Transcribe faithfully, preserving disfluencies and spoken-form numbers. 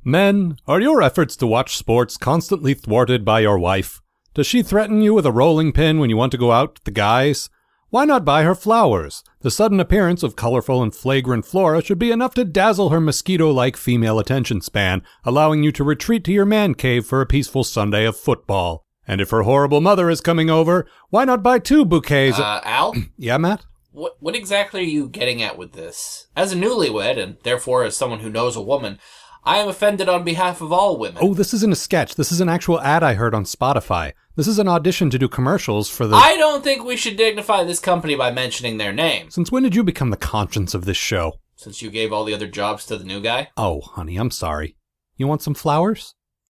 Men, are your efforts to watch sports constantly thwarted by your wife? Does she threaten you with a rolling pin when you want to go out with the guys? Why not buy her flowers? The sudden appearance of colorful and flagrant flora should be enough to dazzle her mosquito-like female attention span, allowing you to retreat to your man cave for a peaceful Sunday of football. And if her horrible mother is coming over, why not buy two bouquets? Uh, Al? Yeah, Matt? What, what exactly are you getting at with this? As a newlywed, and therefore as someone who knows a woman, I am offended on behalf of all women. Oh, this isn't a sketch. This is an actual ad I heard on Spotify. This is an audition to do commercials for the... I don't think we should dignify this company by mentioning their name. Since when did you become the conscience of this show? Since you gave all the other jobs to the new guy? Oh, honey, I'm sorry. You want some flowers?